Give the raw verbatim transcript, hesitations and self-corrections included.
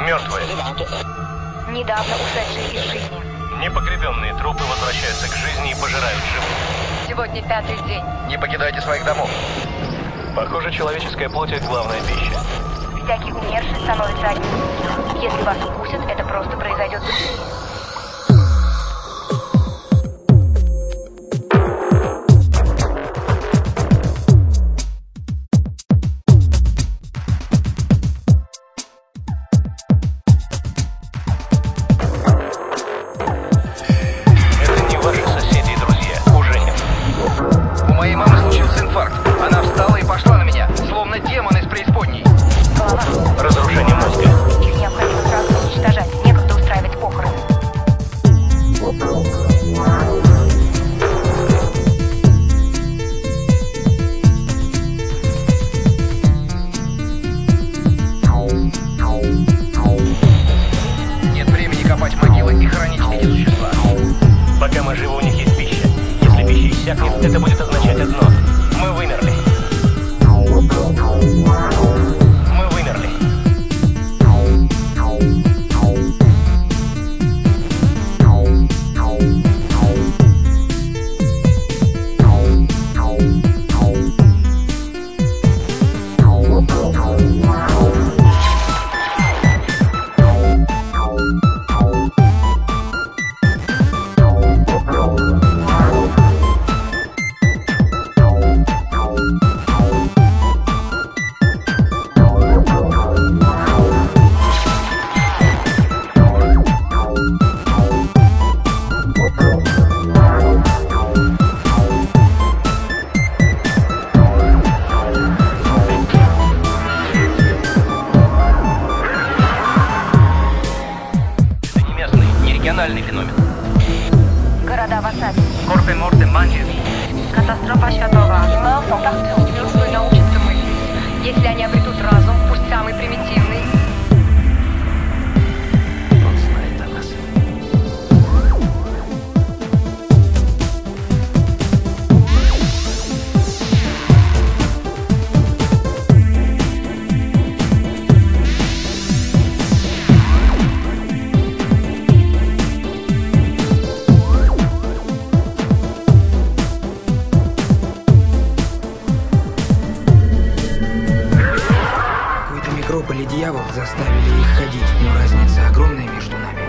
Мертвые. Недавно ушедшие из жизни. Непогребенные трупы возвращаются к жизни и пожирают живых. Сегодня пятый день. Не покидайте своих домов. Похоже, человеческая плоть — это главная пища. Всякий умерший становится одним из них. Если вас укусят, это просто произойдет быстрее. Разрушение мозга. Их необходимо сразу уничтожать. Некогда устраивать похороны. Нет времени копать могилы и хоронить эти существа. Пока мы живы, у них есть пища. Если пища иссякнет, это будет означать одно. Мы вымерли. Мы вымерли. Региональный феномен. Города в осаде. Корпе морте манджи. Катастрофа światowa. Взрослые научатся мыслить. Если они обретут разум, пусть самый примитивный. Он знает о нас. Микроб или дьявол заставили их ходить, но разница огромная между нами.